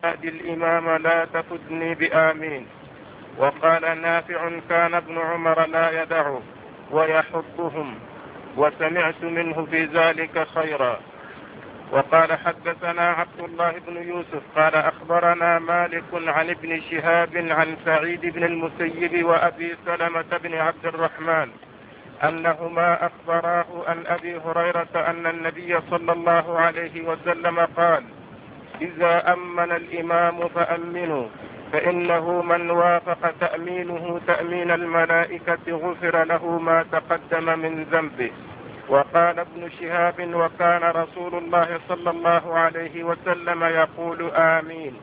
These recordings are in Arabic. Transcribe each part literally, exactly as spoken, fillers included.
أهدي الإمام لا تفدني بآمين. وقال نافع كان ابن عمر لا يدعه ويحضهم، وسمعت منه في ذلك خيرا. وقال حدثنا عبد الله بن يوسف قال أخبرنا مالك عن ابن شهاب عن سعيد بن المسيب وأبي سلمة بن عبد الرحمن أنهما أخبراه عن أبي هريرة أن النبي صلى الله عليه وسلم قال: إذا أمن الإمام فأمنوا، فإنه من وافق تأمينه تأمين الملائكة غفر له ما تقدم من ذنبه. وقال ابن شهاب: وكان رسول الله صلى الله عليه وسلم يقول آمين.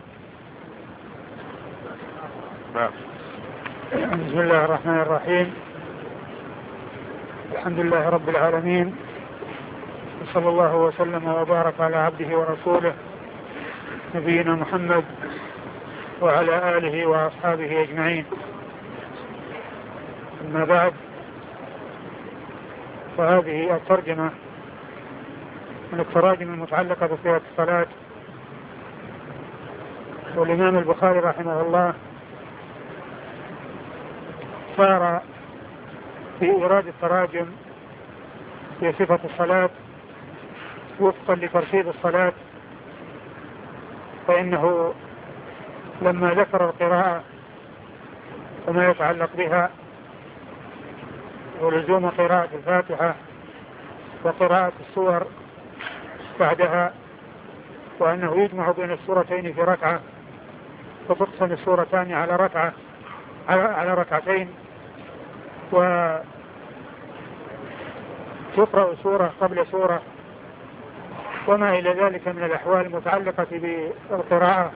بسم الله الرحمن الرحيم. الحمد لله رب العالمين، وصلى الله وسلم وبارك على عبده ورسوله نبينا محمد وعلى آله وأصحابه أجمعين. أما بعد، فهذه الترجمة من التراجم المتعلقة بصفة الصلاة. والإمام البخاري رحمه الله صار في إيراد التراجم في صفة الصلاة وفقا لترتيب الصلاة، فإنه لما ذكر القراءة وما يتعلق بها ولزوم قراءة الفاتحة وقراءة السور بعدها، وأنه يجمع بين السورتين في ركعة، فتقسم السورتان على ركعة على ركعتين، وتقرأ سورة قبل سورة، وما إلى ذلك من الأحوال المتعلقة بالقراءة.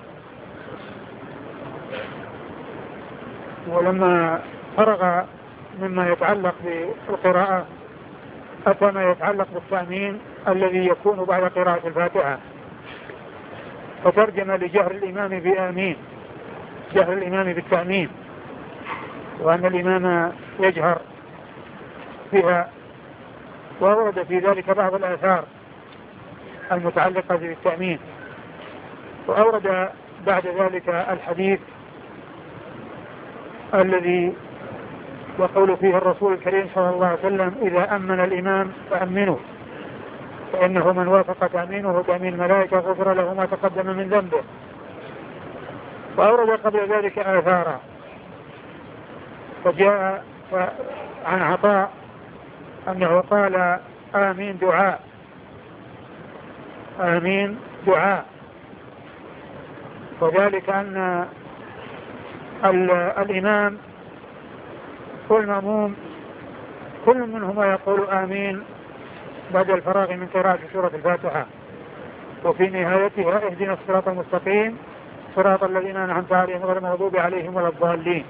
ولما فرغ مما يتعلق بالقراءة أتى ما يتعلق بالتأمين الذي يكون بعد قراءة الفاتحة، فترجم لجهر الإمام بآمين، جهر الإمام بالتأمين، وأن الإمام يجهر بها، وورد في ذلك بعض الآثار المتعلقة بالتأمين. وأورد بعد ذلك الحديث الذي يقول فيه الرسول الكريم صلى الله عليه وسلم: إذا أمن الإمام فأمنوا، فإنه من وافق تأمينه تأمين الملائكة غفر له ما تقدم من ذنبه. وأورد قبل ذلك آثارا، فجاء عن عطاء أنه قال: آمين دعاء، آمين دعاء، وذلك أن الإمام والمأموم كل منهما يقول آمين بعد الفراغ من قراءة سورة الفاتحة، وفي نهايتها: اهدنا الصراط المستقيم صراط الذين أنعمت عليهم غير المغضوب عليهم ولا الضالين.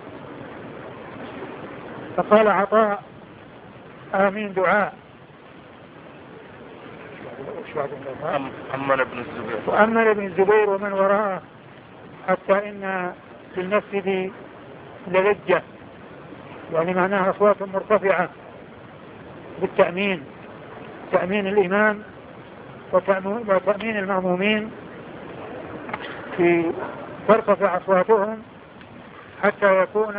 فقال عطاء: آمين دعاء. أمن ابن الزبير وأمن ابن الزبير ومن وراءه، حتى إن في المسجد للجة، يعني معناها أصوات مرتفعة بالتأمين، تأمين الإمام وتأمين المأمومين، في ترتفع أصواتهم حتى يكون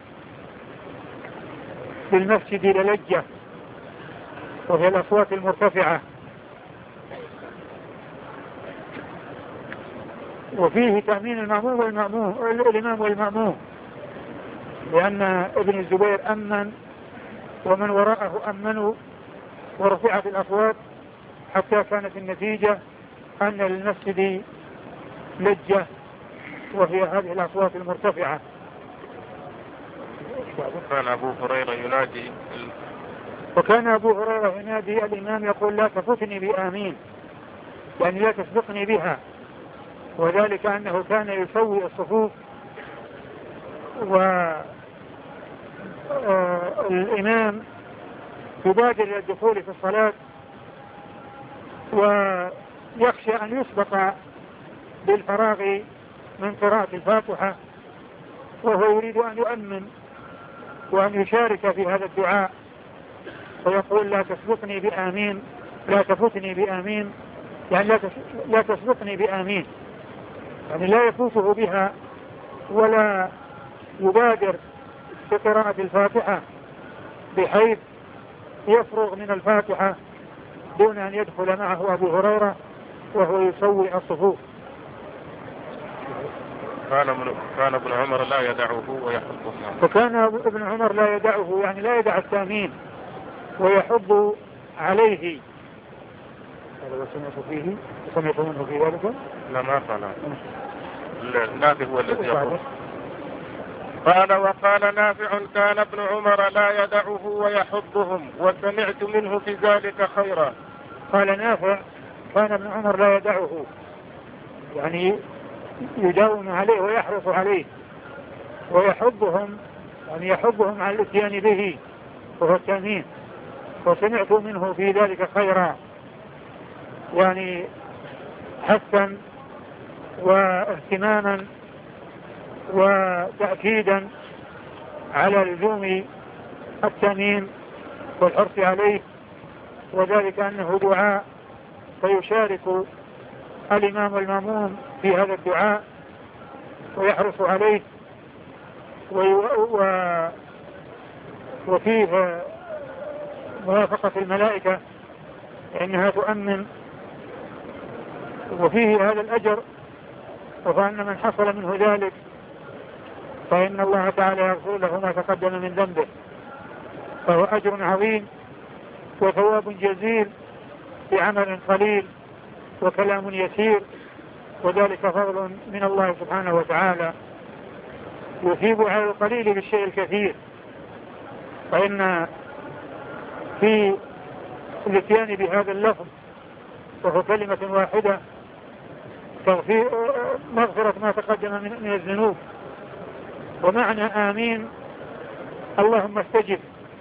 في المسجد للجة، وهي الأصوات المرتفعة. وفيه تأمين المأموم والمأموم الإمام والمأموم، لأن ابن الزبير أمن ومن وراءه أمنوا، ورفعت الأصوات حتى كانت النتيجة أن للمسجد لجة، وهي هذه الأصوات المرتفعة. كان أبو هريرة ينادي وكان أبو هريرة ينادي الإمام يقول: لا تفوتني بآمين، يعني لا تسبقني بها. وذلك أنه كان يسوي الصفوف، والإمام يبادر إلى الدخول في الصلاة، ويخشى أن يسبق بالفراغ من قراءة الفاتحة، وهو يريد أن يؤمن وأن يشارك في هذا الدعاء، ويقول: لا تسبقني بآمين، لا تفوتني بآمين، يعني لا تسبقني بآمين. يعني لا يفوته بها ولا يبادر بقراءة الفاتحة بحيث يفرغ من الفاتحة دون أن يدخل معه أبو هريرة وهو يسوي الصفوف. كان ابن عمر لا يدعه ويحضه. فكان ابن عمر لا يدعه يعني لا يدع التأمين ويحض عليه. هذا سمعت فيه سمعت منه في ذلك؟ لا ما قال. النافع هو الذي يقول. قال وقال نافع كان ابن عمر لا يدعه ويحضهم وسمعت منه في ذلك خيرا. قال نافع كان ابن عمر لا يدعه يعني يداوم عليه ويحرص عليه ويحضهم يعني يحضهم على الاتيان به وهو التأمين وسمعت منه في ذلك خيرا يعني حثا واهتماما وتأكيدا على لزوم التأمين والحرص عليه وذلك أنه دعاء فيشارك الإمام والمأموم في هذا الدعاء ويحرص عليه وفيه موافقة الملائكة إنها تؤمن وفيه هذا الأجر وفأن من حصل منه ذلك فإن الله تعالى يغفر له ما تقدم من ذنبه فهو أجر عظيم وثواب جزيل بعمل قليل وكلام يسير وذلك فضل من الله سبحانه وتعالى يثيب على القليل بالشيء الكثير. فإن في الاتيان بهذا اللفظ وهو كلمة واحدة مغفرة ما تقدم من الذنوب ومعنى آمين اللهم استجب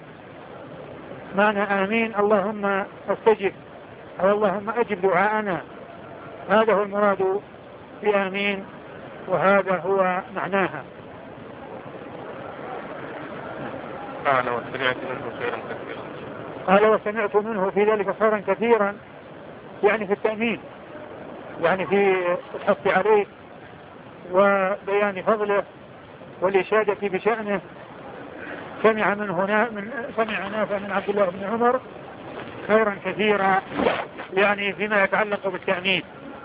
معنى آمين اللهم استجب أو اللهم أجب دعاءنا هذا هو المراد بآمين وهذا هو معناها. قال وسمعت منه خيرا كثيرا قال وسمعت منه في ذلك خيرا كثيرا يعني في التأمين يعني في الحث عليه وبيان فضله والإشادة بشأنه. سمع من هنا من سمع نافع من عبد الله بن عمر خيرا كثيرا يعني فيما يتعلق بالتأمين.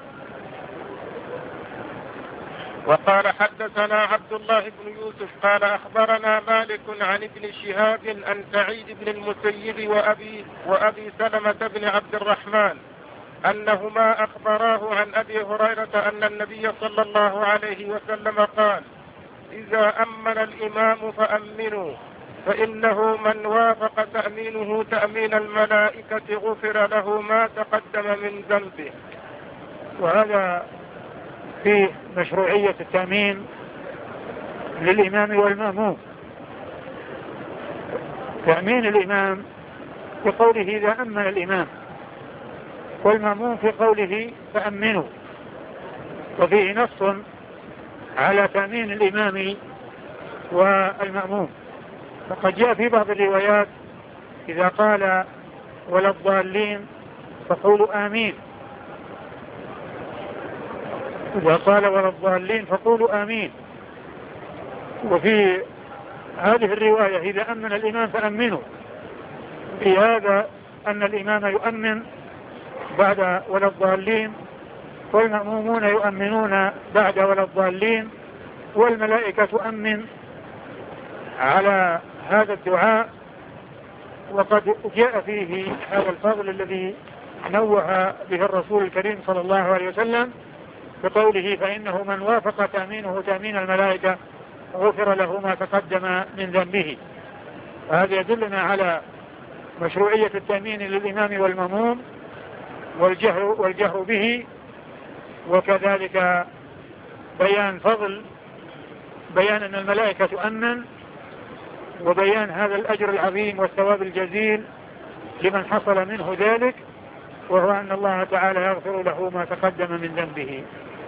وقال حدثنا عبد الله بن يوسف قال أخبرنا مالك عن ابن شهاب عن سعيد بن المسيب وأبي, وأبي سلمة بن عبد الرحمن أنهما أخبراه عن أبي هريرة أن النبي صلى الله عليه وسلم قال إذا أمن الإمام فأمنوا فإنه من وافق تأمينه تأمين الملائكة غفر له ما تقدم من ذنبه. وهذا في مشروعية التأمين للإمام والمأموم. تأمين الإمام في قوله إذا أمن الإمام والمأموم في قوله فأمنوا وفيه نص على تأمين الإمام والمأموم. فقد جاء في بعض الروايات إذا قال ولا الضالين فقولوا آمين إذا قال ولا الضالين فقولوا آمين. وفي هذه الرواية إذا أمن الإمام فأمنوا في هذا أن الإمام يؤمن بعد ولا الضالين والمأمومون يؤمنون بعد ولا الضالين والملائكة تؤمن على هذا الدعاء. وقد جاء فيه هذا الفضل الذي نوه به الرسول الكريم صلى الله عليه وسلم بقوله فإنه من وافق تأمينه تأمين الملائكة غفر له ما تقدم من ذنبه. وهذا يدلنا على مشروعية التأمين للإمام والمأموم والجهر, والجهر به وكذلك بيان فضل بيان أن الملائكة تؤمن وبيان هذا الأجر العظيم والثواب الجزيل لمن حصل منه ذلك وهو أن الله تعالى يغفر له ما تقدم من ذنبه.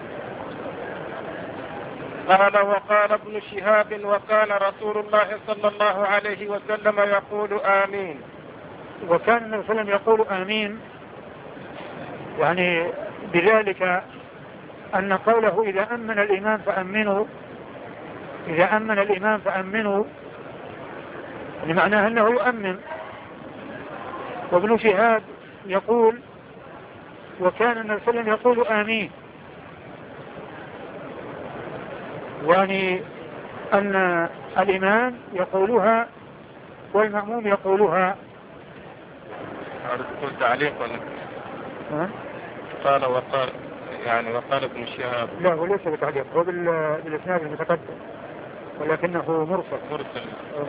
قال وقال ابن شهاب وكان رسول الله صلى الله عليه وسلم يقول آمين. وكان النبي صلى الله عليه وسلم يقول آمين يعني بذلك أن قوله إذا أمن الإمام فأمنوا إذا أمن الإمام فأمنوا لمعناه أنه يؤمن. وابن شهاب يقول وكان النبي صلى الله عليه وسلم يقول آمين، يعني أن الإمام يقولها والمأموم يقولها. أريد تعليق ولا قال وقال يعني وقال ابن شهاب؟ لا هو ليس بتعليق، هو بالإسناد المتقدم ولكنه مرسل مرسل.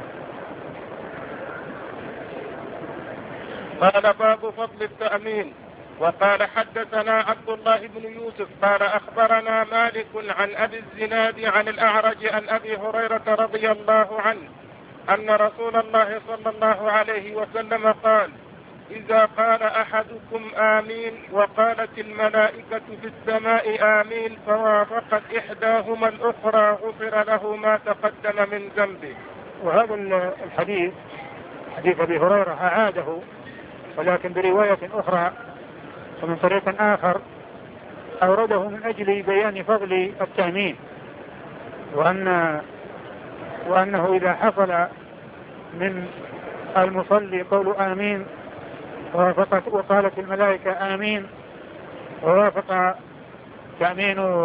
قال باب فضل التأمين. وقال حدثنا عبد الله بن يوسف قال أخبرنا مالك عن أبي الزناد عن الأعرج عن أبي هريرة رضي الله عنه أن رسول الله صلى الله عليه وسلم قال إذا قال أحدكم آمين وقالت الملائكة في السماء آمين فوافقت إحداهما الأخرى غفر له ما تقدم من ذنبه. وهذا الحديث حديث أبي هريرة أعاده ولكن برواية أخرى ومن طريق آخر أورده من أجل بيان فضل التأمين، وأن وأنه إذا حصل من المصلي قول آمين ووافقت وقالت الملائكة آمين ووافق تأمين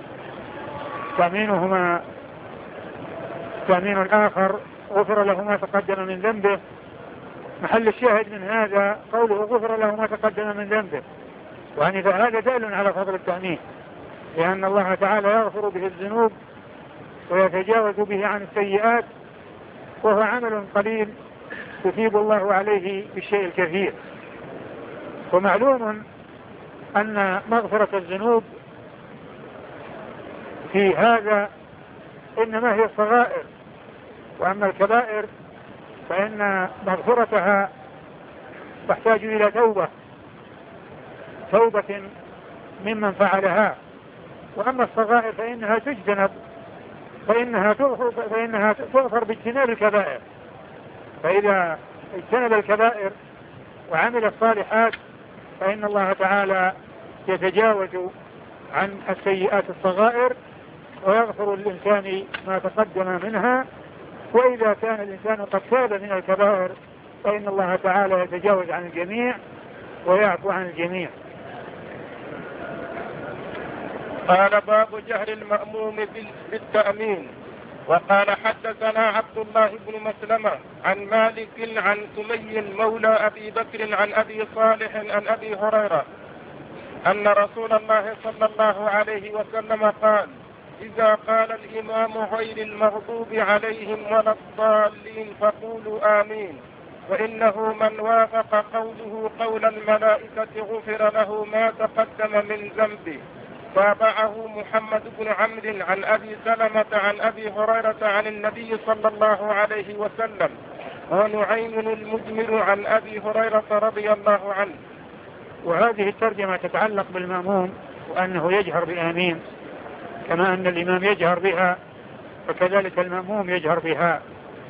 تأمينهما تأمين الآخر غفر له ما تقدم من ذنبه. محل الشاهد من هذا قوله غفر له ما تقدم من ذنبه، وأن هذا دال على فضل التأمين، لأن الله تعالى يغفر به الذنوب ويتجاوز به عن السيئات، وهو عمل قليل يثيب الله عليه بالشيء الكثير. ومعلوم أن مغفرة الذنوب في هذا إنما هي الصغائر، وأما الكبائر فإن مغفرتها تحتاج إلى توبة توبة ممن فعلها، وأما الصغائر فإنها تجتنب فإنها تغفر فإنها تغفر باجتناب الكبائر. فإذا اجتنب الكبائر وعمل الصالحات فإن الله تعالى يتجاوز عن السيئات الصغائر ويغفر للإنسان ما تقدم منها. وإذا كان الإنسان قد تاب من الكبائر فإن الله تعالى يتجاوز عن الجميع ويعفو عن الجميع. قال باب جهر المأموم بالتأمين. وقال حدثنا عبد الله بن مسلمة عن مالك عن سمي مولى أبي بكر عن أبي صالح عن أبي هريرة أن رسول الله صلى الله عليه وسلم قال إذا قال الإمام غير المغضوب عليهم ولا الضالين فقولوا آمين، وإنه من وافق قوله قول الملائكة غفر له ما تقدم من ذنبه. تابعه محمد بن عمرو عن أبي سلمة عن أبي هريرة عن النبي صلى الله عليه وسلم، ونعيم المجمر عن أبي هريرة رضي الله عنه. وهذه الترجمة تتعلق بالمأموم وأنه يجهر بآمين كما أن الإمام يجهر بها فكذلك المأموم يجهر بها.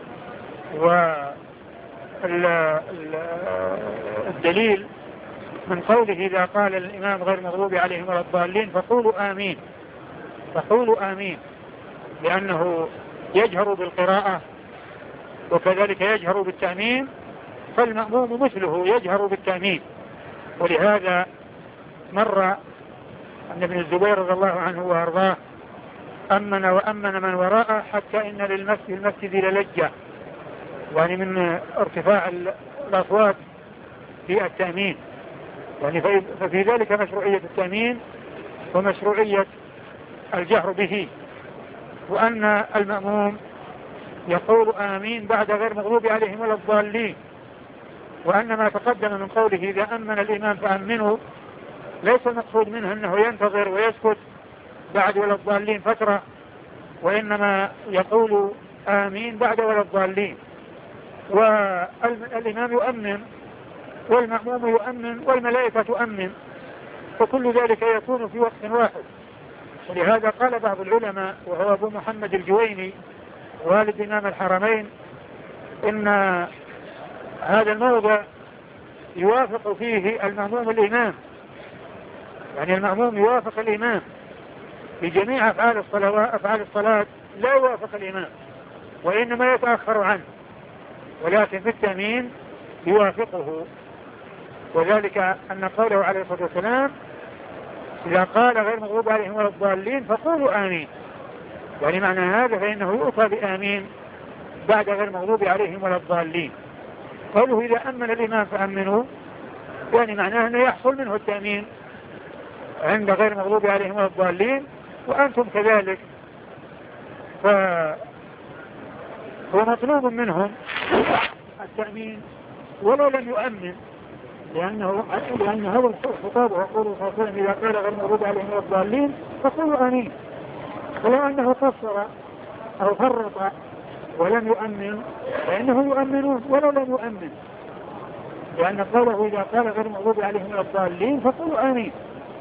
والدليل من قوله إذا قال الإمام غير مغضوب عليهم ولا الضالين فقولوا آمين فقولوا آمين لأنه يجهر بالقراءة وكذلك يجهر بالتأمين، فالمأموم مثله يجهر بالتأمين. ولهذا مر أن ابن الزبير رضي الله عنه وأرضاه أمن وأمن من وراءه حتى إن للمسجد المسجد للجة، يعني من ارتفاع الأصوات في التأمين، يعني ففي ذلك مشروعية التأمين ومشروعية الجهر به. وأن المأموم يقول آمين بعد غير مغضوب عليهم ولا الضالين، وأن ما تقدم من قوله إذا أمن الإمام فأمنوا ليس المقصود منه أنه ينتظر ويسكت بعد ولا الضالين فترة، وإنما يقول آمين بعد ولا الضالين. والإمام يؤمن والمأموم يؤمن والملائكة تؤمن، فكل ذلك يكون في وقت واحد. ولهذا قال بعض العلماء وهو أبو محمد الجويني والد إمام الحرمين إن هذا الموضع يوافق فيه المأموم الإمام، يعني المأموم يوافق الإمام في جميع أفعال الصلاة, أفعال الصلاة لا يوافق الإمام وإنما يتأخر عنه، ولكن في التأمين يوافقه. وذلك أن قوله عليه الصلاة والسلام إذا قال غير مغضوب عليهم ولا الضالين فقولوا آمين، يعني معنى هذا فإنه يؤتى بآمين بعد غير مغضوب عليهم ولا الضالين. قوله إذا أمن الإمام فأمنوا، يعني معناه أنه يحصل منه التأمين عند غير مغضوب عليهم ولا الضالين وأنتم كذلك، فهو مطلوب منهم التأمين ولو لم يؤمن، لأنه لأن هذا الخطاب وقوله صلى الله عليه وسلم إذا قال غير مغضوب عليهم ولا الضالين فقولوا آمين، ولو أنه قصر أو فرط ولم يؤمن فإنه يؤمنون ولو لم يؤمن، لأن قوله إذا قال غير مغضوب عليهم ولا الضالين فقولوا آمين.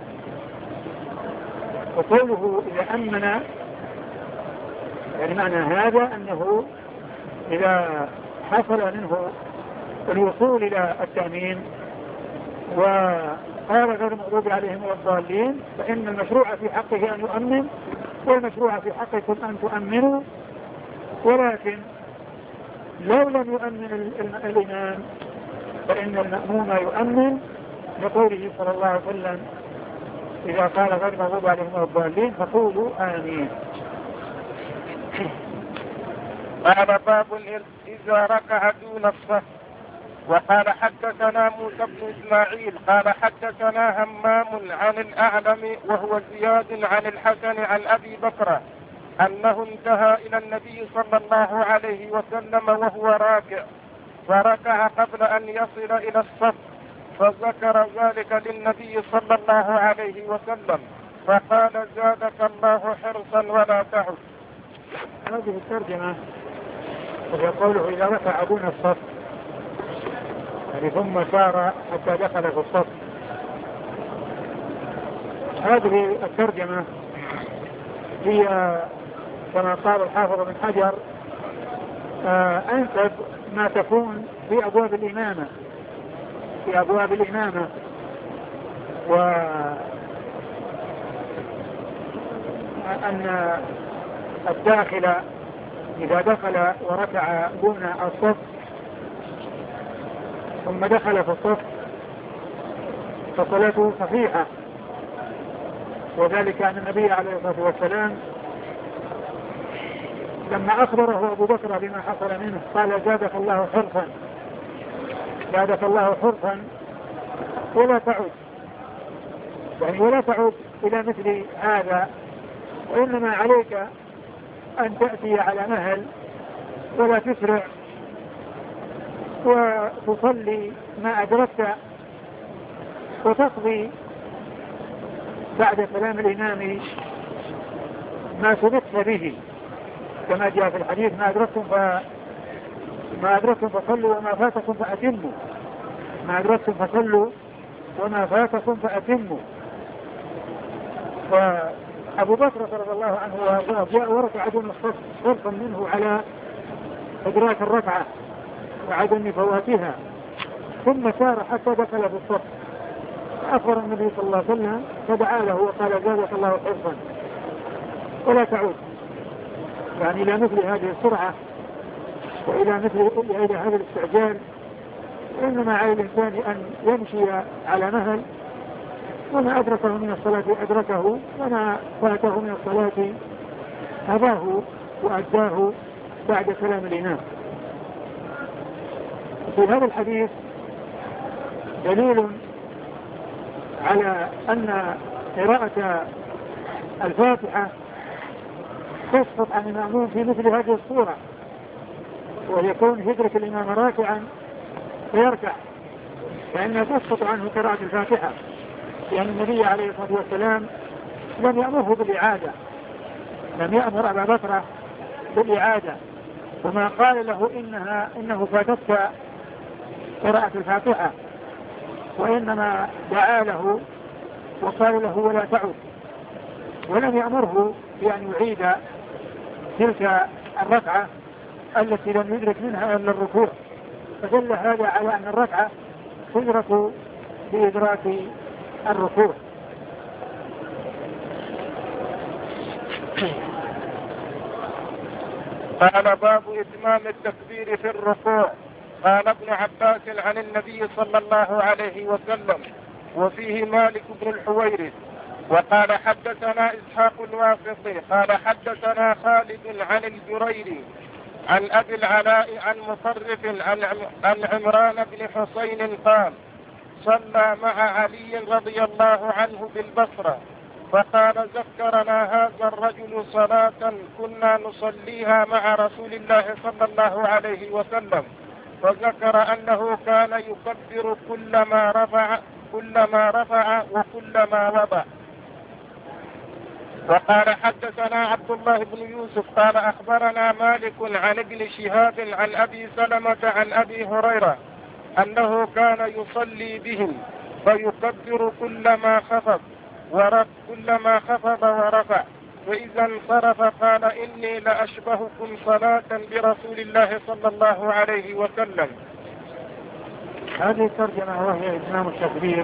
وقوله إذا أمن يعني معنى هذا أنه إذا حصل منه الوصول إلى التأمين وقال غير مغضوب عليهم ولا الضالين فإن المشروع في حقه أن يؤمن والمشروع في حقكم أن تؤمنوا، ولكن لو لم يؤمن الإمام فإن المأموم يؤمن لقوله صلى الله عليه وسلم إذا قال غير مغضوب عليهم ولا الضالين فقولوا آمين. قال باب إذا ركع دون الصف. وقال حدثنا موسى بن إسماعيل قال حدثنا همام عن الأعلم وهو زياد عن الحسن عن أبي بكر أنه انتهى إلى النبي صلى الله عليه وسلم وهو راكع فركع قبل أن يصل إلى الصف فذكر ذلك للنبي صلى الله عليه وسلم فقال زادك الله حرصا ولا تعد. هذه الترجمة وهي قوله إذا ركع دون الصف يعني ثم سار حتى دخل في الصف. هذه الترجمة هي كما قال الحافظ بن حجر آه أنسب ما تكون في أبواب الإمامة في أبواب الإمامة وأن الداخل إذا دخل وركع دون الصف ثم دخل في الصف فصلاته صحيحة، وذلك أن النبي عليه الصلاة والسلام لما أخبره أبو بكر بما حصل منه قال زادك الله حرصا زادك الله حرصا ولا تعود، يعني ولا تعود إلى مثل هذا، وإنما عليك أن تأتي على مهل ولا تسرع وتصلي ما أدركت وتقضي بعد كلام الإمام ما سبقت به كما جاء في الحديث ما أدركتم ف... ما أدركتم فصلوا وما فاتكم فأتموا ما أدركتم فصلوا وما فاتكم فأتموا. فأبو بكر رضي الله عنه وارضاه جاء وركع دون الصف حرصا منه على إدراك الركعة وعدم فواتها، ثم سار حتى دخل في الصف فأخبر النبي صلى الله عليه وسلم فدعا له وقال زادك الله حرصا ولا تعود، يعني إلى مثل هذه السرعة وإلى مثل إلى هذا الاستعجال، إنما على الإنسان أن يمشي على مهل وما أدركه من الصلاة أدركه وما فاته من الصلاة هداه وأداه بعد كلام الإمام. في هذا الحديث دليل على أن قراءة الفاتحة تسقط عن المأموم في مثل هذه الصورة، ويكون يدرك الإمام راكعا فيركع فإنها تسقط عنه قراءة الفاتحة، لأن النبي عليه الصلاة والسلام لم يأمره بالإعادة لم يأمر أبا بكر بالإعادة وما قال له إنها إنه فاتتك قراءة الفاتحة، وإنما دعا له وقال له ولا تعد، ولم يأمره بأن يعيد تلك الركعة التي لم يدرك منها إلا الركوع، فدل هذا على أن الركعة تدرك بإدراك الركوع. قال باب إتمام التكبير في الركوع. قال ابن عباس عن النبي صلى الله عليه وسلم وفيه مالك بن الحويرث. وقال حدثنا إسحاق الواسطي قال حدثنا خالد عن الجريري عن أبي العلاء عن مصرف عن عمران بن حسين قال صلى مع علي رضي الله عنه بالبصرة فقال ذكرنا هذا الرجل صلاة كنا نصليها مع رسول الله صلى الله عليه وسلم فذكر أنه كان يكبر كلما رفع كلما رفع وكلما وضع. وقال حدثنا عبد الله بن يوسف قال أخبرنا مالك عن ابن شهاب عن أبي سلمة عن أبي هريرة أنه كان يصلي بهم فيكبر كلما خفض ورفع كلما خفض ورفع فإذا انصرف قال إني لأشبهكم صلاة برسول الله صلى الله عليه وسلم. هذه الترجمة وهي إتمام التكبير.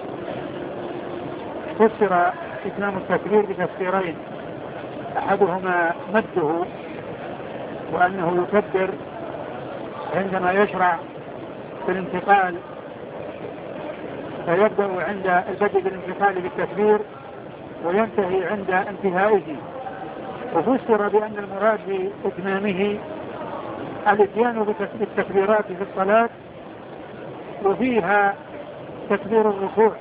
فسر إتمام التكبير بتفسيرين، أحدهما مده وأنه يكبر عندما يشرع في الانتقال فيبدأ عند البدء بالانتقال بالتكبير وينتهي عند انتهائه. وفسر بأن المراد بإتمامه الاتيان بالتكبيرات في الصلاة وفيها تكبير الركوع.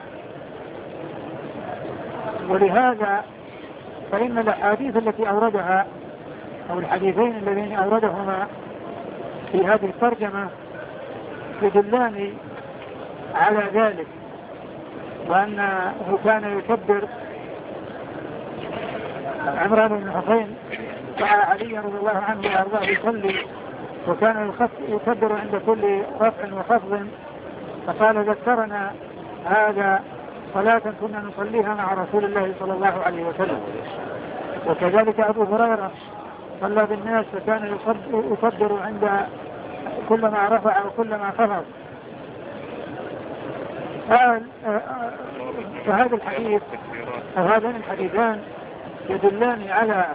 ولهذا فإن الأحاديث التي أوردها أو الحديثين الذين أوردهما في هذه الترجمة يدلان على ذلك، وأنه كان يكبر عمران بن حسين مع علي رضي الله عنه وأرضاه يصلي وكان يكبر عند كل رفع وخفض فقال ذكرنا هذا صلاة كنا نصليها مع رسول الله صلى الله عليه وسلم. وكذلك أبو هريرة صلى بالناس فكان يكبر عند كلما رفع وكلما خفض. فهذا الحديث أو هذان الحديثان يدلان على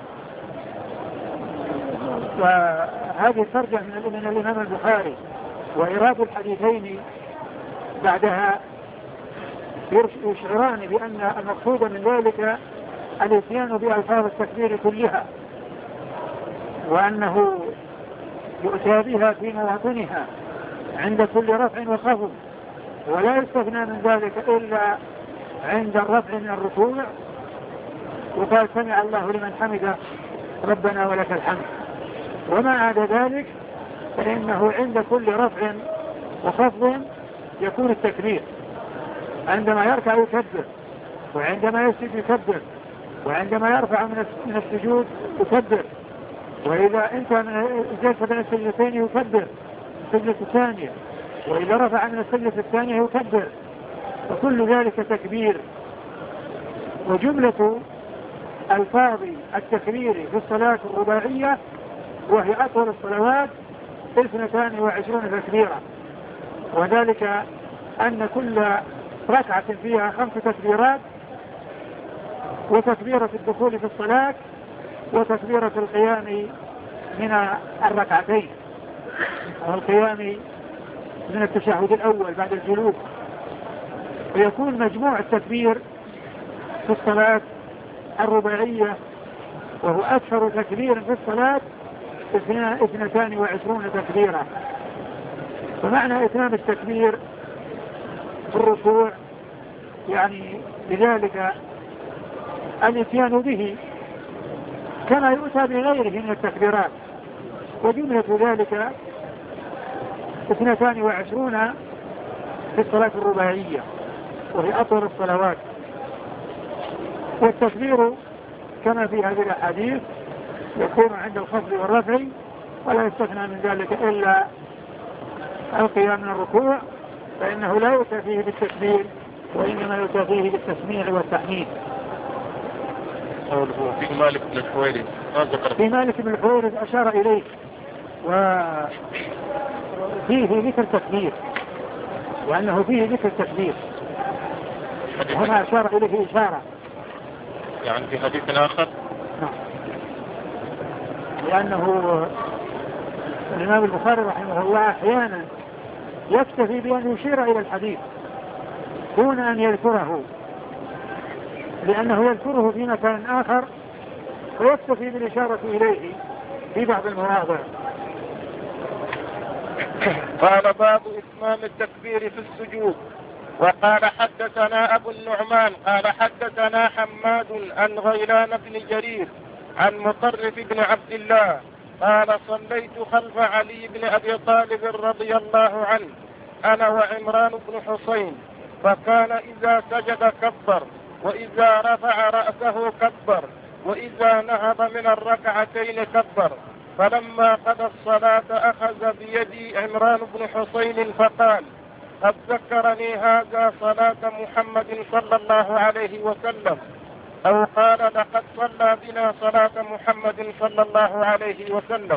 وهذه الترجمة من الإمام البخاري وإيراد الحديثين بعدها يشعران بأن المقصود من ذلك الاتيان بألفاظ التكبير كلها وأنه يؤتى بها في مواطنها عند كل رفع وخفض ولا يستثنى من ذلك إلا عند الرفع من الركوع وقال سمع الله لمن حمده ربنا ولك الحمد. وما عدا ذلك فإنه عند كل رفع وخفض يكون التكبير. عندما يركع يكبر وعندما يسجد يكبر وعندما يرفع من السجود يكبر وإذا انتهى من الجلسة بين السجدتين يكبر السجدة الثانية وإذا رفع من السجدة الثانية يكبر وكل ذلك تكبير. وجملة ألفاظ التكبير في الصلاة الرباعية وهي أطول الصلوات اثنتان وعشرون تكبيرا وذلك أن كل ركعة فيها خمس تكبيرات وتكبيرة الدخول في الصلاة وتكبيرة القيام من الركعتين والقيام من التشهد الأول بعد الجلوس ويكون مجموع التكبير في الصلاة الرباعية وهو أكثر تكبير في الصلاة اثنتان وعشرون تكبيرا. فمعنى إتمام التكبير في الركوع يعني بذلك الاتيان به كما يؤتى بغيره من التكبيرات وجملة ذلك اثنتان وعشرون في الصلاة الرباعية وهي أطول الصلوات. والتكبير كما في هذه الأحاديث يكون عند الخفض والرفع ولا يستثنى من ذلك إلا القيام من الركوع فإنه لا يؤتى فيه بالتكبير وإنما يؤتى فيه بالتسميع والتحميد. في مالك بن الحويرث في مالك بن الحويرث أشار إليه وفيه ذكر تكبير وأنه فيه ذكر تكبير هنا أشار إليه إشارة يعني في حديث آخر نعم لأنه الإمام البخاري رحمه الله أحيانا يكتفي بأن يشير إلى الحديث دون أن يذكره، لأنه يذكره في مكان آخر ويكتفي بالإشارة إليه في بعض المواضع. قال باب إتمام التكبير في السجود. وقال حدثنا أبو النعمان قال حدثنا حماد عن غيلان بن جرير عن مطرف بن عبد الله قال صليت خلف علي بن أبي طالب رضي الله عنه أنا وعمران بن حسين، فكان إذا سجد كبر، وإذا رفع رأسه كبر، وإذا نهض من الركعتين كبر. فلما قضى الصلاة أخذ بيدي عمران بن حسين فقال قد ذكرني هذا صلاة محمد صلى الله عليه وسلم، أو قال لقد صلى بنا صلاة محمد صلى الله عليه وسلم.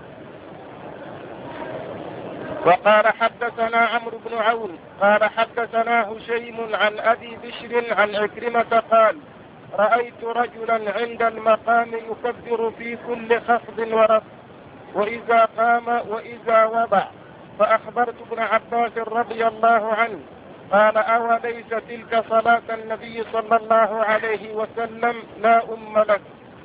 وقال حدثنا عمرو بن عون قال حدثنا هشيم عن أبي بشر عن عكرمة قال رأيت رجلا عند المقام يكبر في كل خفض ورفع، وإذا قام وإذا وضع، فأخبرت ابن عباس رضي الله عنه قال أوليس تلك صلاة النبي صلى الله عليه وسلم لا أم لك.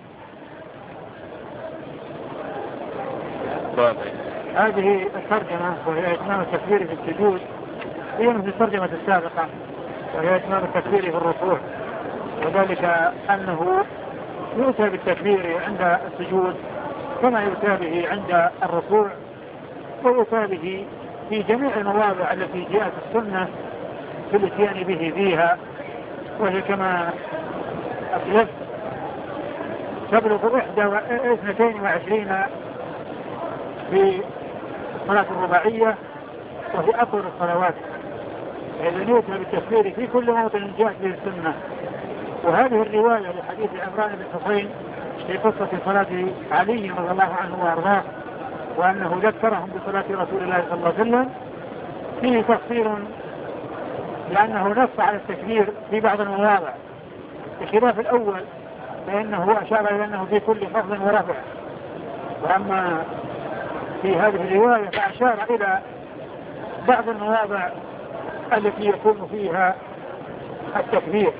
هذه الترجمة وهي إتمام التكبير في السجود هي مثل الترجمة السابقة، وهي إتمام التكبير في الركوع، وذلك أنه يؤتى بالتكبير عند السجود كما يؤتى به عند الركوع، ويؤتى به في جميع المواضع التي جاءت السنة في الاتيان به فيها، وهي كما أسلفت تبلغ إحدى اثنتين وعشرين في الصلاة الرباعية، وهي أطول الصلوات، إذا يؤتى بالتكبير في كل موطن جاءت به السنة. وهذه الرواية لحديث عمران بن حسين في قصة صلاة علي رضي الله عنه وأرضاه، وأنه ذكرهم بصلاة رسول الله صلى الله عليه وسلم، فيه تفصيل لأنه نص على التكبير في بعض المواضع بخلاف الأول، فإنه أشار إلى أنه في كل خفض ورفع، وأما في هذه الرواية فأشار إلى بعض المواضع التي يكون فيها التكبير.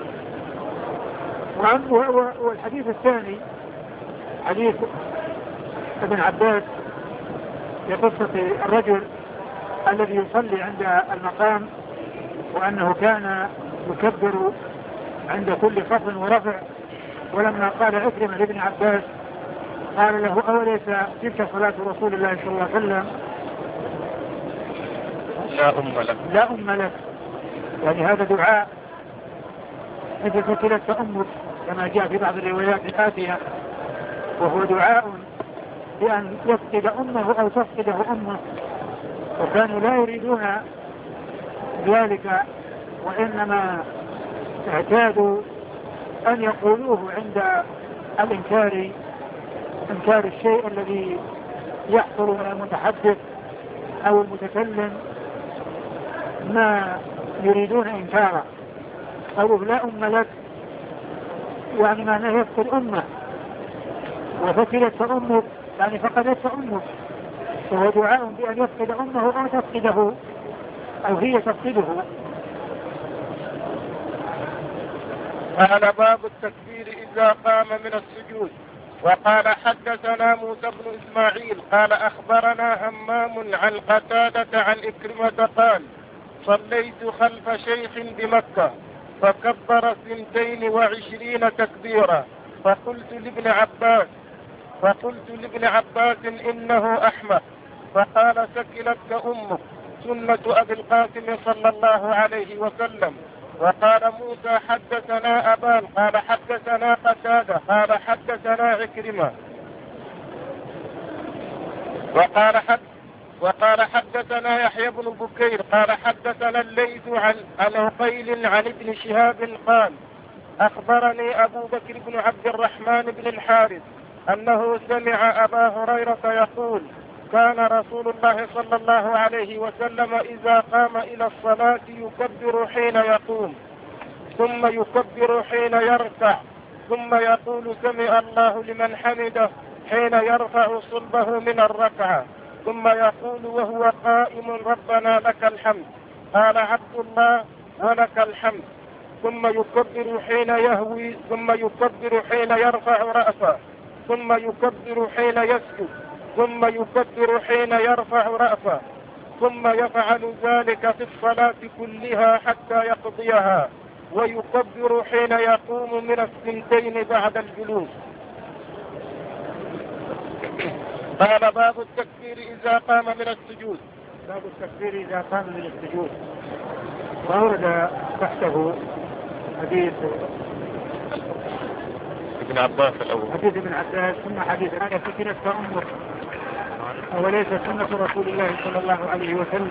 والحديث الثاني حديث ابن عباس في قصة الرجل الذي يصلي عند المقام، وأنه كان يكبر عند كل خفض ورفع، ولما قال عكرمة لابن عباس قال له أوليس تلك صلاة رسول الله صلى الله عليه وسلم لا أم لك لا أم لك، يعني هذا دعاء مثل فتلت أمك كما جاء في بعض الروايات الآتية، وهو دعاء بأن يفقد أمه أو تفقده أمه، وكانوا لا يريدون ذلك، وإنما اعتادوا أن يقولوه عند الإنكار إنكار الشيء الذي يحصل من المتحدث أو المتكلم ما يريدون إنكاره. قالوا لا أم لك يعني معناه يفقد أمه، وفقدت أمك يعني فقدت أمك، وهو دعاء بأن يفقد أمه أو تفقده أو هي تفقده. قال باب التكبير إذا قام من السجود. وقال حدثنا موسى بن إسماعيل قال أخبرنا همام عن قتادة عن إكرمة قال صليت خلف شيخ بمكة فكبر اثنتين وعشرين تكبيرا، فقلت لابن عباس فقلت لابن عباس إنه أحمق، فقال سكلتك أمك سنة أبي القاسم صلى الله عليه وسلم. وقال موسى حدثنا أبان قال حدثنا قتادة قال حدثنا عكرمة وقال حد وقال حدثنا يحيى بن بكير قال حدثنا الليث عن عقيل عن ابن شهاب قال أخبرني أبو بكر بن عبد الرحمن بن الحارث أنه سمع أبا هريرة يقول كان رسول الله صلى الله عليه وسلم إذا قام إلى الصلاة يكبر حين يقوم، ثم يكبر حين يركع، ثم يقول سمع الله لمن حمده حين يرفع صلبه من الركعة ثم يقول وهو قائم ربنا لك الحمد. قال عبد الله ولك الحمد. ثم يكبر حين يهوي ثم يكبر حين يرفع رأسه ثم يكبر حين يسجد ثم يكبر حين يرفع رأسه ثم يفعل ذلك في الصلاة كلها حتى يقضيها ويكبر حين يقوم من الثنتين بعد الجلوس. قال باب التكبير إذا قام من السجود. باب التكبير إذا قام من السجود. وورد تحته حديث ابن عباس الأول حديث ابن عباس ثم حديث آية سكنت فأمك وليس سنة رسول الله صلى الله عليه وسلم.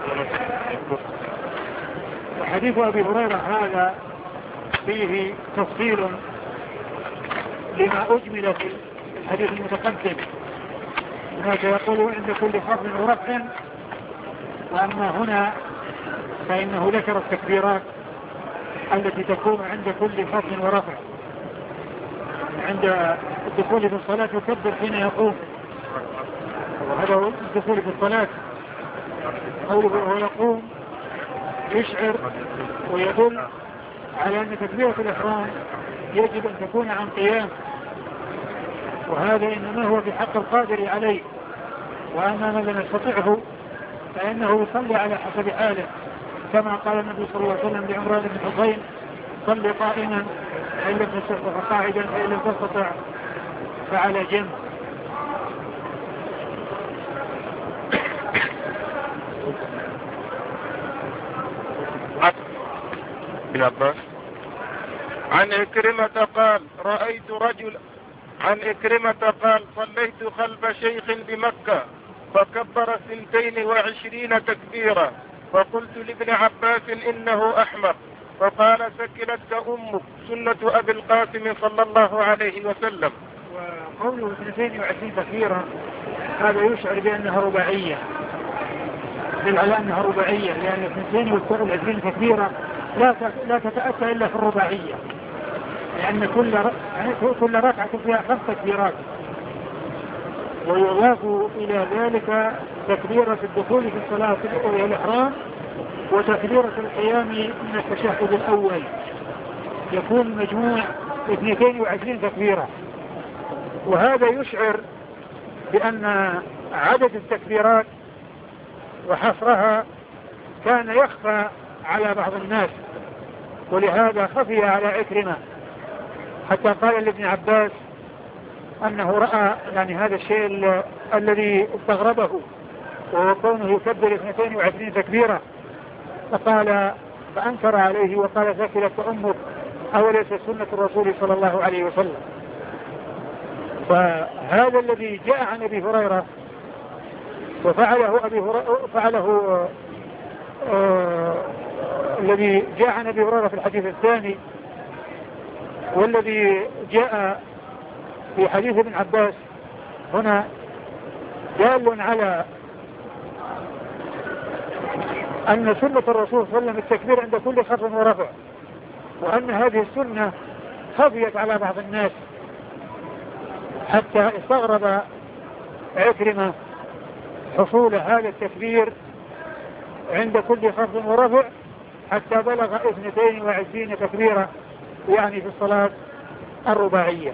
وحديث أبي هريرة هذا فيه تفصيل لما أجمل في الحديث المتقدم. هناك يقول عند كل خفض ورفع، وأما هنا فإنه ذكر التكبيرات التي تكون عند كل خفض ورفع. عند الدخول في الصلاة يكبر حين يقوم، وهذا هو الدخول في الصلاة. قوله وهو يقوم يشعر ويدل على أن تكبيرة الإحرام يجب أن تكون عن قيام، وهذا إنما هو في حق القادر عليه. وأما من لم يستطعه فإنه يصلي على حسب حاله، كما قال النبي صلى الله عليه وسلم لعمران بن حصين صلي قائما فإن لم تستطع فقاعدا فإن لم تستطع فعلى جنب. بن عباس عن إكرمة قال رأيت رجل عن إكرمة قال صليت خلف شيخ بمكة فكبر سنتين وعشرين تكبيرا فقلت لابن عباس إنه أحمق فقال سكلتك أمك سنة أبي القاسم صلى الله عليه وسلم. وقوله سنتين وعشرين تكبيرا هذا يشعر بأنها رباعية، دل على أنها رباعية، لأن سنتين وعشرين تكبيرا لا لا تتأتى إلا في الرباعية، لأن كل كل ركعة فيها خمس تكبيرات. ويضاف إلى ذلك تكبيرة الدخول في الصلاة وهي الإحرام وتكبيرة القيام من التشهد الأول، يكون المجموع اثنتين وعشرين تكبيرة. وهذا يشعر بأن عدد التكبيرات وحصرها كان يخفى على بعض الناس، ولهذا خفي على عكرمة حتى قال لابن عباس أنه رأى يعني هذا الشيء ال- الذي استغربه وهو كونه يكبر اثنتين وعشرين تكبيرة، فقال فأنكر عليه وقال ثكلت أمك أوليس سنة الرسول صلى الله عليه وسلم. فهذا الذي جاء عن أبي هريرة وفعله أبي هريرة فعله آه الذي جاء عن أبي هريرة في الحديث الثاني، والذي جاء في حديث ابن عباس هنا دال على أن سنة الرسول صلى الله عليه وسلم التكبير عند كل خفض ورفع، وأن هذه السنة خفيت على بعض الناس حتى استغرب عكرمة حصول هذا التكبير عند كل خفض ورفع حتى بلغ اثنتين وعشرين تكبيرة، يعني في الصلاة الرباعية.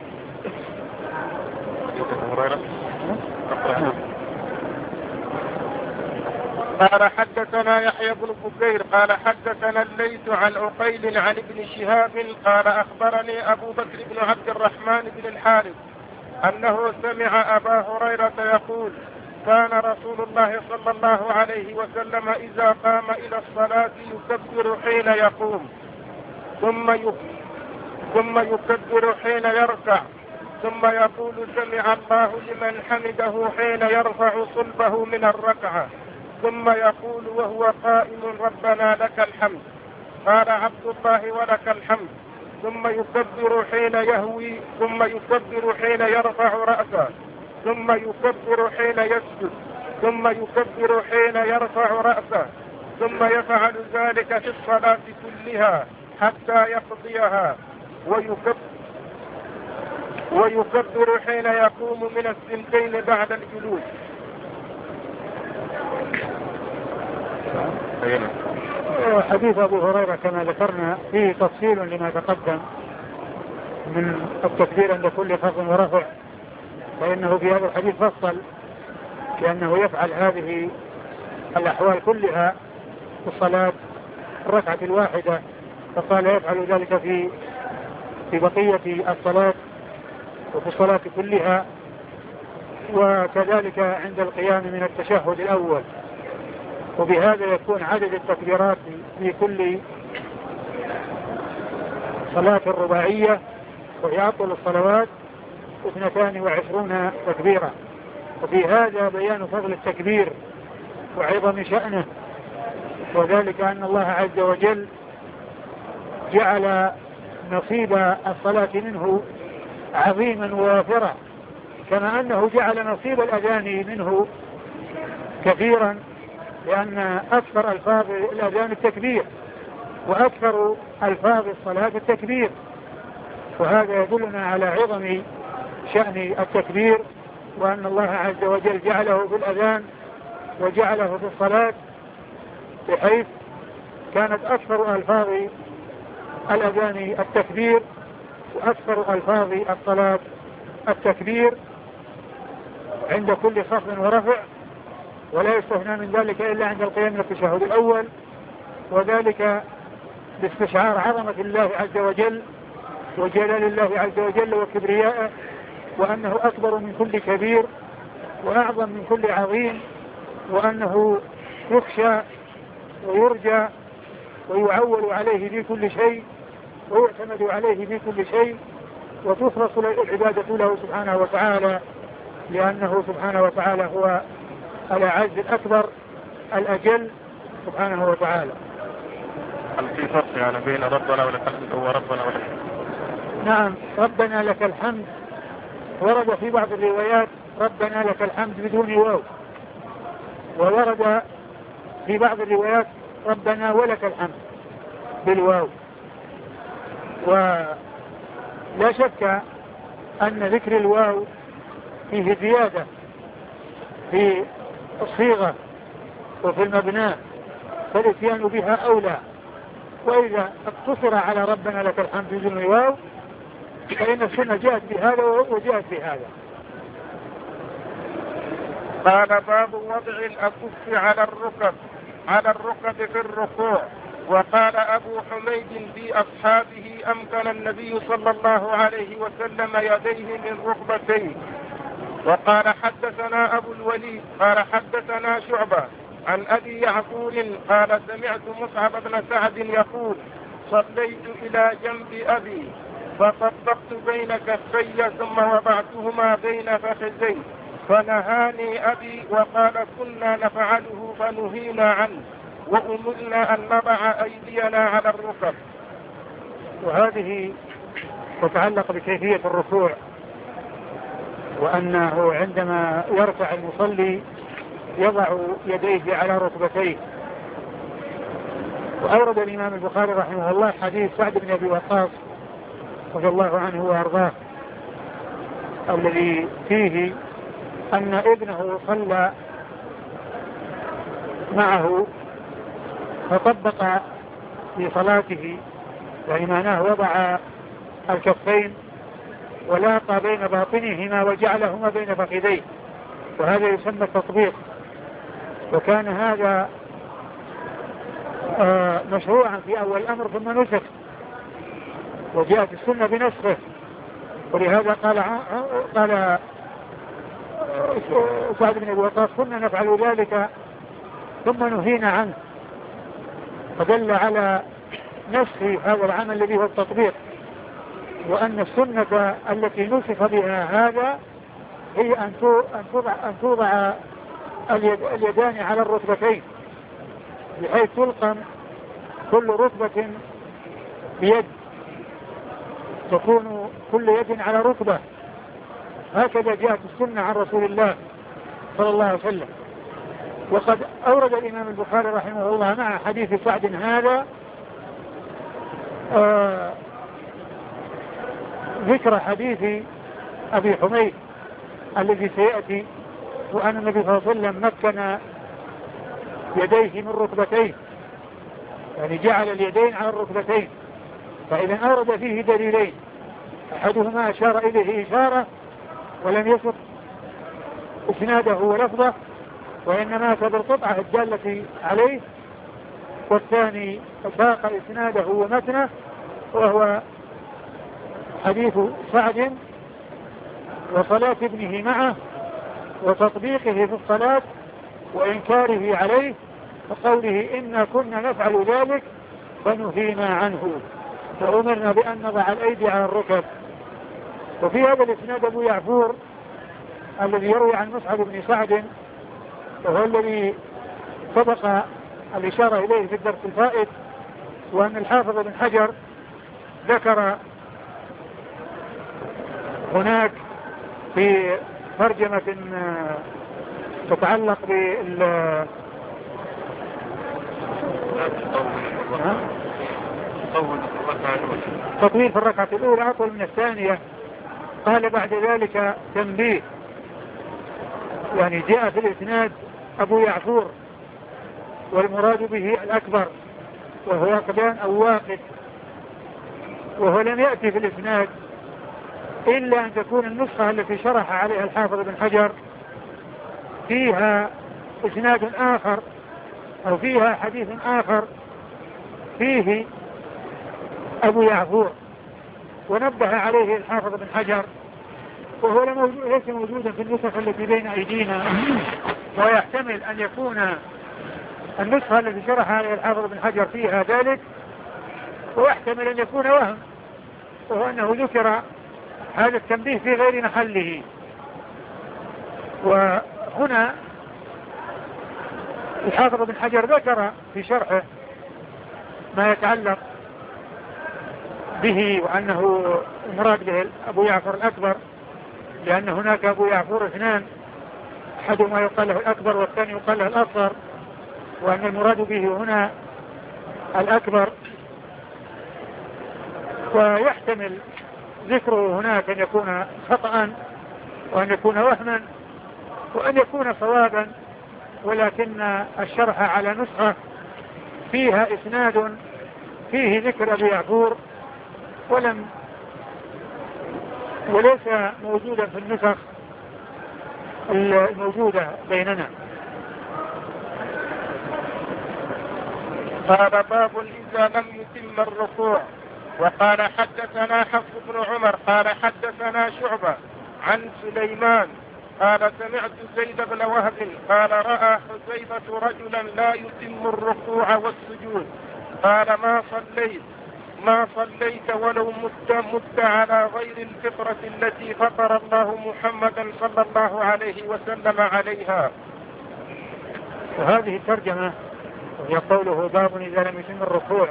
قال حدثنا يحيى بن بكير قال حدثنا الليث عن عقيل عن ابن شهاب قال أخبرني أبو بكر بن عبد الرحمن بن الحارث أنه سمع أبا هريرة يقول كان رسول الله صلى الله عليه وسلم إذا قام إلى الصلاة يكبر حين يقوم ثم ثم يكبر حين يركع ثم يقول سمع الله لمن حمده حين يرفع صلبه من الركعة ثم يقول وهو قائم ربنا لك الحمد. قال عبد الله ولك الحمد. ثم يكبر حين يهوي ثم يكبر حين يرفع رأسه ثم يكبر حين يسجد ثم يكبر حين يرفع رأسه ثم يفعل ذلك في الصلاة كلها حتى يقضيها ويكبر ويكبر حين يقوم من الثنتين بعد الجلوس. حديث أبو هريرة كما ذكرنا فيه تفصيل لما تقدم من التكبير عند كل خفض ورفع، فإنه في هذا الحديث فصل لأنه يفعل هذه الأحوال كلها في الصلاة الركعة الواحدة، فقال يفعل ذلك في في بقية الصلاة وفي الصلاة كلها، وكذلك عند القيام من التشهد الأول. وبهذا يكون عدد التكبيرات في كل صلاة رباعية وهي أطول الصلوات اثنتان وعشرون تكبيرة. وفي هذا بيان فضل التكبير وعظم شأنه، وذلك أن الله عز وجل جعل نصيب الصلاة منه عظيما ووافرا، كما أنه جعل نصيب الأذان منه كثيرا، لأن أكثر ألفاظ الأذان التكبير وأكثر ألفاظ الصلاة التكبير، وهذا يدلنا على عظم شأن التكبير، وأن الله عز وجل جعله في الأذان وجعله في الصلاة، بحيث كانت أكثر ألفاظ الأذان التكبير وأكثر ألفاظ الصلاة التكبير عند كل خفض ورفع، ولا يستثنى من ذلك إلا عند القيام من التشهد الأول، وذلك باستشعار عظمة الله عز وجل وجلال الله عز وجل وكبريائه، وأنه أكبر من كل كبير وأعظم من كل عظيم، وأنه يخشى ويرجى ويعول عليه في كل شيء ويعتمد عليه في كل شيء، وتخلص العبادة له سبحانه وتعالى، لأنه سبحانه وتعالى هو الأعز الأكبر الأجل سبحانه وتعالى. هل في فرق يعني بين ربنا ولك الحمد وربنا ولك الحمد؟ نعم، ربنا لك الحمد ورد في بعض الروايات ربنا لك الحمد بدون واو، وورد في بعض الروايات ربنا ولك الحمد بالواو. ولا شك أن ذكر الواو فيه زيادة في الصيغة وفي المبنى، فالاتيان بها أولى، وإذا اقتصر على ربنا لك الحمد بدون الواو فإن السنة جاءت بهذا وجاءت بهذا. قال باب وضع الأكف على الركب على الركب في الركوع. وقال أبو حميد في أصحابه أمكن النبي صلى الله عليه وسلم يديه من ركبتيه. وقال حدثنا أبو الوليد قال حدثنا شعبة عن أبي يعقوب قال سمعت مصعب بن سعد يقول صليت إلى جنب أبي فطبقت بين كفي ثم وضعتهما بين فخذي فنهاني أبي وقال كنا نفعله فنهينا عنه وأمرنا أن نضع أيدينا على الركب. وهذه تتعلق بكيفية الركوع، وأنه عندما يرفع المصلي يضع يديه على ركبتيه. وأورد الإمام البخاري رحمه الله حديث سعد بن أبي وقاص رضي الله عنه وأرضاه الذي فيه أن ابنه صلى معه فطبق في صلاته، يعني معناه وضع الكفين ولاقى بين باطنهما وجعلهما بين فخذيه، وهذا يسمى التطبيق. وكان هذا آه مشروعا في أول الأمر ثم نسخ، وجاءت السنة بنسخه، ولهذا قال قال سعد بن أبي وقاص كنا نفعل ذلك ثم نهينا عنه، فدل على نسخ هذا العمل الذي هو التطبيق، وأن السنة التي نسخ بها هذا هي أن توضع, أن توضع اليدان على الركبتين، بحيث تلقم كل ركبة بيد، تكون كل يد على ركبة. هكذا جاءت السنة عن رسول الله صلى الله عليه وسلم. وقد أورد الإمام البخاري رحمه الله مع حديث سعد هذا آه ذكر حديث أبي حميد الذي سيأتي، وأن النبي صلى الله عليه وسلم مكن يديه من ركبتين، يعني جعل اليدين على الركبتين. فإذا أورد فيه دليلين، أحدهما أشار إليه إشارة ولم يسق إسناده ولفظه، وإنما أتى بالقطعة الدالة عليه، والثاني ساق إسناده ومتنه، وهو حديث سعد وصلاة ابنه معه وتطبيقه في الصلاة وإنكاره عليه وقوله إنا كنا نفعل ذلك فنهينا عنه فأمرنا بأن نضع الأيدي على الركب. وفي هذا الإسناد أبو يعفور الذي يروي عن مصعب بن سعد، وهو الذي سبق الإشارة إليه في الدرس الفائت، وأن الحافظ بن حجر ذكر هناك في ترجمة تتعلق بال تطويل في الركعة الأولى أطول من الثانية. قال بعد ذلك تنبيه، يعني جاء في الإسناد أبو يعفور والمراد به الأكبر وهو أقدان أو واقد، وهو لم يأتي في الإسناد إلا أن تكون النسخة التي شرح عليها الحافظ بن حجر فيها إسناد آخر أو فيها حديث آخر فيه أبو يعفور، ونبه عليه الحافظ بن حجر، وهو ليس موجودا في النسخ التي بين أيدينا، ويحتمل أن يكون النسخة التي شرح عليها الحافظ بن حجر فيها ذلك، ويحتمل أن يكون وهم، وهو أنه ذكر هذا التنبيه في غير محله. وهنا الحافظ بن حجر ذكر في شرحه ما يتعلق به، وأنه المراد به أبو يعفر الأكبر، لأن هناك أبو يعفر اثنان، أحدهما يقال له الأكبر والثاني يقال له الأصغر، وأن المراد به هنا الأكبر. ويحتمل ذكره هناك أن يكون خطأ وأن يكون وهما وأن يكون صوابا، ولكن الشرح على نسخة فيها إسناد فيه ذكر أبي يعفور ولم وليس موجودا في النسخ الموجودة بيننا. قال باب إذا لم يتم الركوع. وقال حدثنا حفص بن عمر قال حدثنا شعبة عن سليمان قال سمعت زيد بن وهب قال رأى حذيفة رجلا لا يتم الركوع والسجود قال ما صليت ما صليت ولو مت مت على غير الفطرة التي فطر الله محمدا صلى الله عليه وسلم عليها. وهذه الترجمة وهي قوله باب إذا لم يتم الركوع،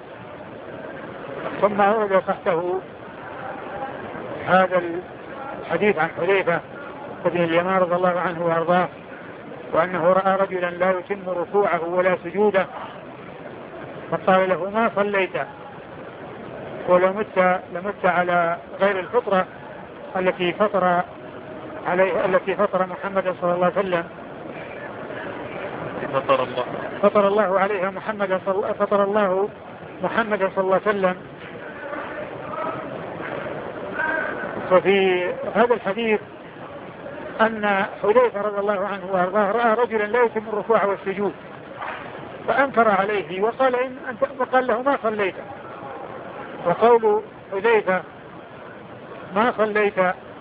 ثم أورد تحته هذا الحديث عن حذيفة بن اليمان رضي الله عنه وأرضاه، وأنه رأى رجلا لا يتم ركوعه ولا سجوده فقال له ما صليت ولو مت لمت على غير الفطرة التي فطر عليه التي فطر محمد صلى الله عليه وسلم فطر الله فطر الله عليها محمد صلى فطر الله محمد صلى الله عليه وسلم. وفي هذا الحديث أن حذيفة رضي الله عنه وأرضاه رأى رجلا لا يتم الركوع والسجود فأنكر عليه وقال إن أنت وقال له ما صليت. وقول حذيفة ما صليت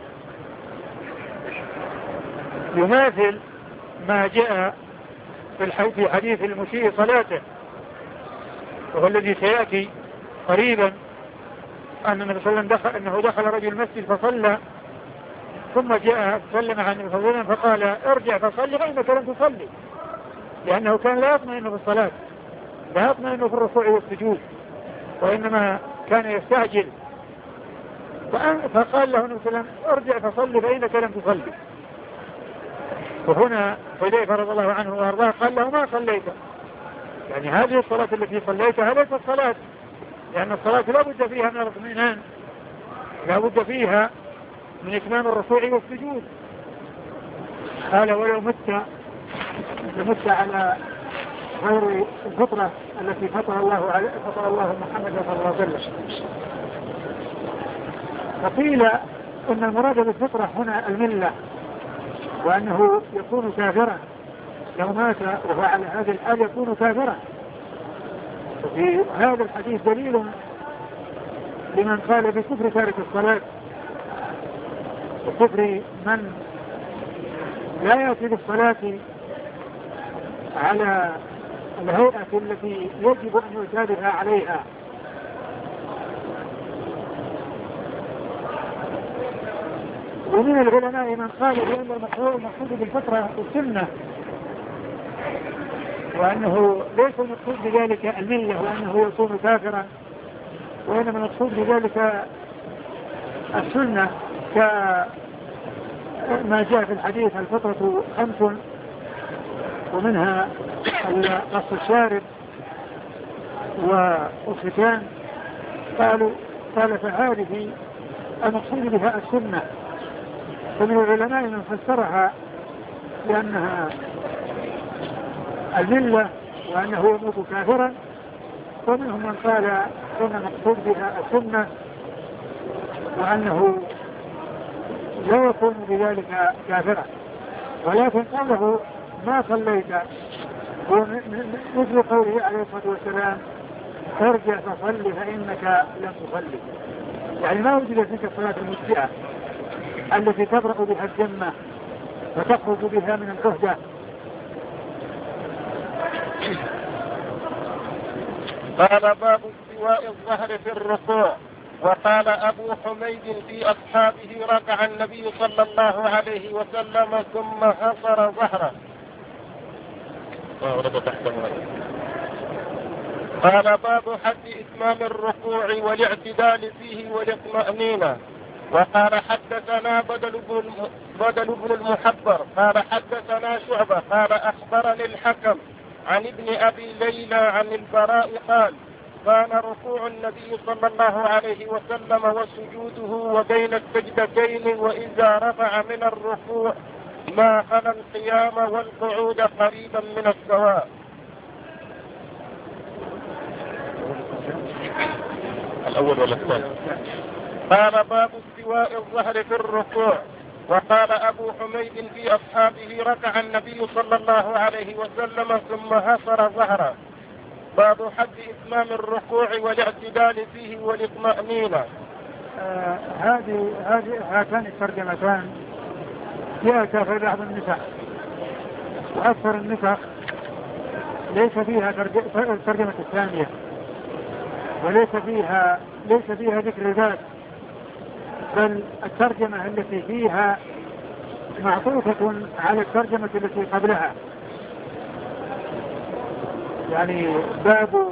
يماثل ما جاء في حديث المسيء صلاته، وهو الذي سيأتي قريبا، أن النبي صلى الله عليه وسلم دخل أنه دخل رجل المسجد فصلى ثم جاء سلم عن النبي صلى الله عليه وسلم فقال ارجع فصلي فإنك لم تصلي، لأنه كان لا يطمئن في الصلاة لا يطمئن في الركوع والسجود، وإنما كان يستعجل. فقال له النبي صلى الله عليه وسلم ارجع فصلي فإنك لم تصلي. وهنا حذيفة رضي الله عنه وأرضاه قال له ما صليت، يعني هذه الصلاة التي صليتها ليست الصلاة، لأن الصلاة لا بد فيها من الاطمئنان، لا بد فيها من إتمام الركوع والسجود. قال ولو مت لمت على غير الفطرة التي فطر الله عليه فطر الله محمد صلى الله عليه وسلم. وقيل إن المراد بالفطرة هنا الملة، وأنه يكون كافرا لو مات وهو على هذه الحال يكون كافرا. وفي هذا الحديث دليل لمن قال بكفر تارك الصلاة وكفر من لا يأتي بالصلاة على الهيئة التي يجب أن يسابها عليها. ومن العلماء من قال بأن المقصود بالفطرة السنة، وأنه ليس المقصود بذلك الملة وأنه يكون كافرا، وإنما المقصود بذلك السنة كما جاء في الحديث الفطرة خمس ومنها قص الشارب والختان. قالوا قال فهذه المقصود بها السنة. فمن العلماء من فسرها لأنها الملة وأنه يموت كافرا، ومنهم من قال إن المقصود بها السنة وأنه لا يكون بذلك كافرا. ولكن قوله ما صليت مثل قوله عليه الصلاة والسلام ارجع فصلي فإنك لم تصلي، يعني ما وجدت تلك الصلاة المجزئة التي تبرأ بها الذمة وتخرج بها من العهدة. قال باب استواء الظهر في الركوع. وقال أبو حميد في أصحابه ركع النبي صلى الله عليه وسلم ثم حصر ظهره. قال باب حد إتمام الركوع والاعتدال فيه والاطمئنان. وقال حدثنا بدل بن بدل بن المحبر قال حدثنا شعبة قال أخبرني الحكم عن ابن أبي ليلى عن البراء قال كان ركوع النبي صلى الله عليه وسلم وسجوده وبين السجدتين وإذا رفع من الركوع ما خلا القيام والقعود قريبا من السواء. الأول ولا الثاني؟ قال باب استواء الظهر في الركوع. وقال أبو حميد في أصحابه ركع النبي صلى الله عليه وسلم ثم حصر ظهره. باب حد إتمام الركوع والاعتدال فيه والاطمئنان. آه هذه هذه هاتان الترجمتان جاءتا في بعض النسخ، وأكثر النسخ ليس فيها الترجمة الثانية، وليس فيها ليس فيها ذكر ذات، بل الترجمة التي فيها معطوفة على الترجمة التي قبلها. يعني باب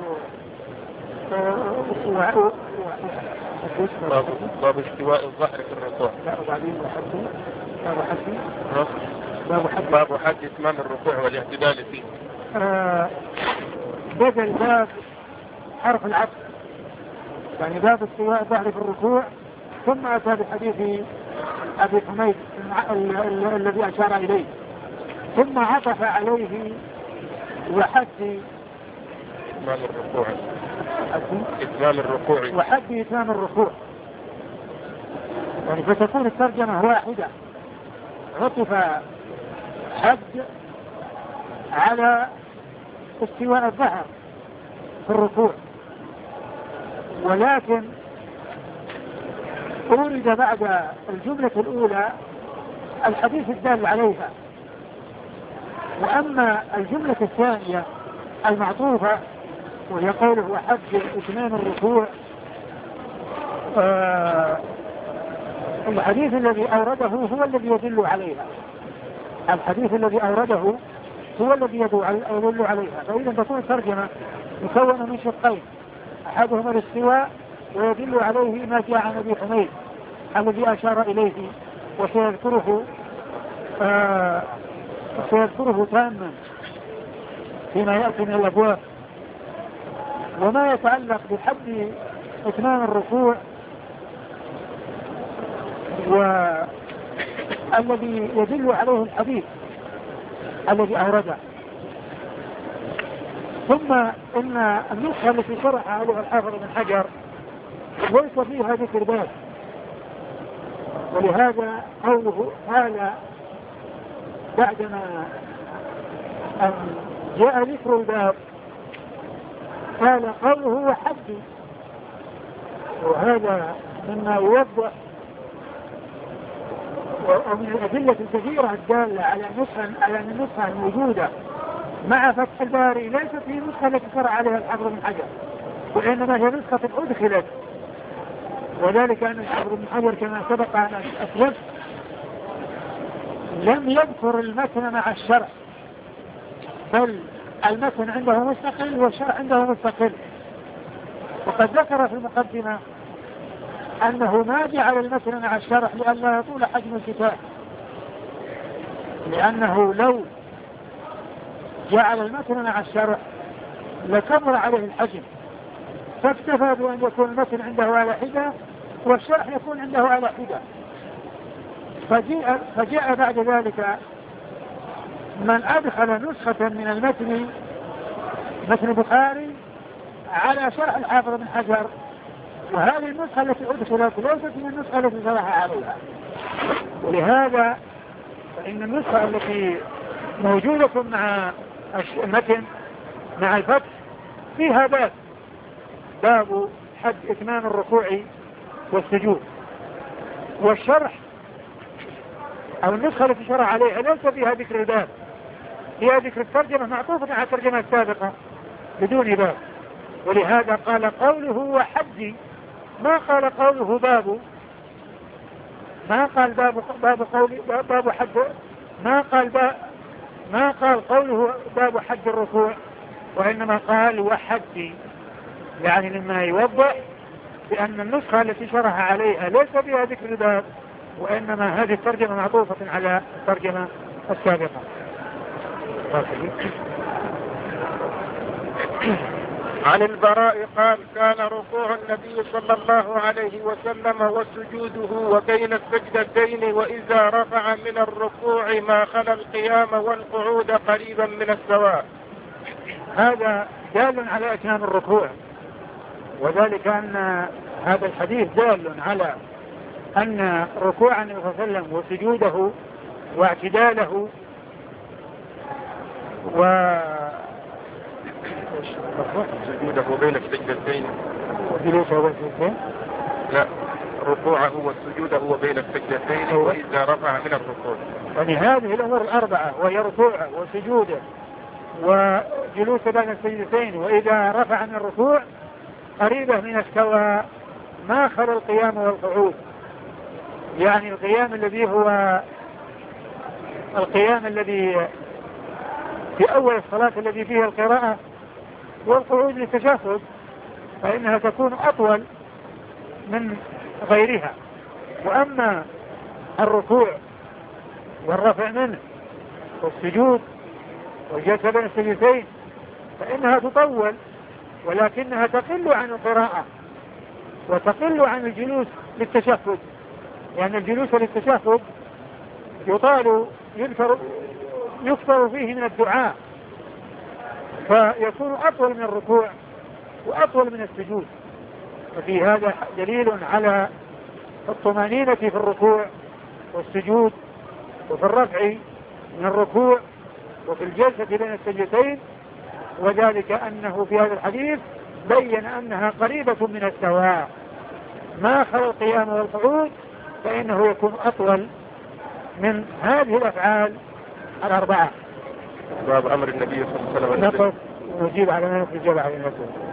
باب, باب استواء الظهر في الركوع. لا وبعدين وحدي باب حدي باب حد باب حد إتمام الركوع والاعتدال فيه. آه بدل باب حرف العطف، يعني باب استواء الظهر في الركوع، ثم أتى بحديث أبي حميد الذي أشار إليه، ثم عطف عليه وحد إتمام الركوع إتمام الركوع وحد إتمام الركوع، يعني فتكون الترجمة واحدة، عطف حد على استواء الظهر في الركوع، ولكن أورد بعد الجملة الأولى الحديث الدال عليها. وأما الجملة الثانية المعطوفة وهي قوله وحد إتمام الركوع، آه الحديث الذي أورده هو الذي يدل عليها، الحديث الذي أورده هو الذي يدل عليها. فإذا تكون الترجمة مكونة من شقين، أحدهما الاستواء ويدل عليه ما جاء عن أبي حميد الذي أشار إليه وسيذكره آه سيذكره تاما فيما يأتي من الأبواب. وما يتعلق بحد إتمام الركوع والذي يدل عليه الحديث الذي أورده. ثم إن النسخة التي شرح عليها الحافظ بن حجر ليس فيها ذكر باب، ولهذا قوله قال بعدما أن جاء ذكر الباب قال قوله وحد، وهذا مما يوضح ومن الأدلة الكثيرة الدالة على نسخة على أن النسخة الموجودة مع فتح الباري ليست هي النسخة التي شرع عليها الحافظ بن حجر، وإنما هي نسخة أدخلت، وذلك أن الحافظ بن حجر كما سبق أن أسلف لم يذكر المتن مع الشرع، بل المتن عنده مستقل والشرع عنده مستقل. وقد ذكر في المقدمة أنه ما جعل المتن مع الشرع لئلا يطول حجم الكتاب، لأنه لو جعل المتن مع الشرع لكبر عليه الحجم، فاكتفى بأن يكون المتن عنده على حدة والشرح يكون عنده على حدة. فجاء, فجاء بعد ذلك من أدخل نسخة من المتن متن البخاري على شرح الحافظ بن حجر، وهذه النسخة التي أدخلت ليست من النسخة التي شرح عليها. ولهذا فإن النسخة التي موجودة مع المتن مع الفتح فيها باب باب حد إتمام الركوع والسجود، والشرح أو النسخة التي شرح عليها ليس فيها ذكر الباب، فيها ذكر الترجمة معطوفة على الترجمة السابقة بدون باب. ولهذا قال قوله وحد، ما قال قوله باب، ما قال باب باب قول باب حد، ما قال باب ما قال قوله باب حد الركوع، وإنما قال وحد، يعني مما يوضح بأن النسخة التي شرح عليها ليس فيها ذكر الباب، وإنما هذه الترجمة معطوفة على الترجمة السابقة. عن البراء قال كان ركوع النبي صلى الله عليه وسلم وسجوده وبين السجدتين وإذا رفع من الركوع ما خلا القيام والقعود قريبا من السواء. هذا دال على إتمام الركوع، وذلك أن هذا الحديث دال على أن ركوع النبي صلى الله عليه وسلم وسجوده واعتداله و سجوده بين السجدتين وجلوسه والسجدتين، لا ركوعه وسجوده وبين السجدتين وإذا رفع من الركوع. يعني هذه الأمور الأربعة، وهي ركوعه وسجوده وجلوسه بين السجدتين وإذا رفع من الركوع قريبة من السواء ما خلا القيام والقعود، يعني القيام الذي هو القيام الذي في أول الصلاة الذي فيها القراءة، والقعود للتشهد فإنها تكون أطول من غيرها. وأما الركوع والرفع منه والسجود والجلسة بين السجدتين فإنها تطول، ولكنها تقل عن القراءة وتقل عن الجلوس للتشهد، لأن الجلوس للتشهد يطال يذكر يكثر فيه من الدعاء، فيكون أطول من الركوع وأطول من السجود. ففي هذا دليل على الطمأنينة في الركوع والسجود وفي الرفع من الركوع وفي الجلسة بين السجدتين، وذلك أنه في هذا الحديث بين أنها قريبة من السواء، ما خلا القيام والقعود فإنه يكون أطول من هذه الأفعال الأربعة. باب أمر النبي صلى الله عليه وسلم نقف ونجيب على ما نجيب على النبي.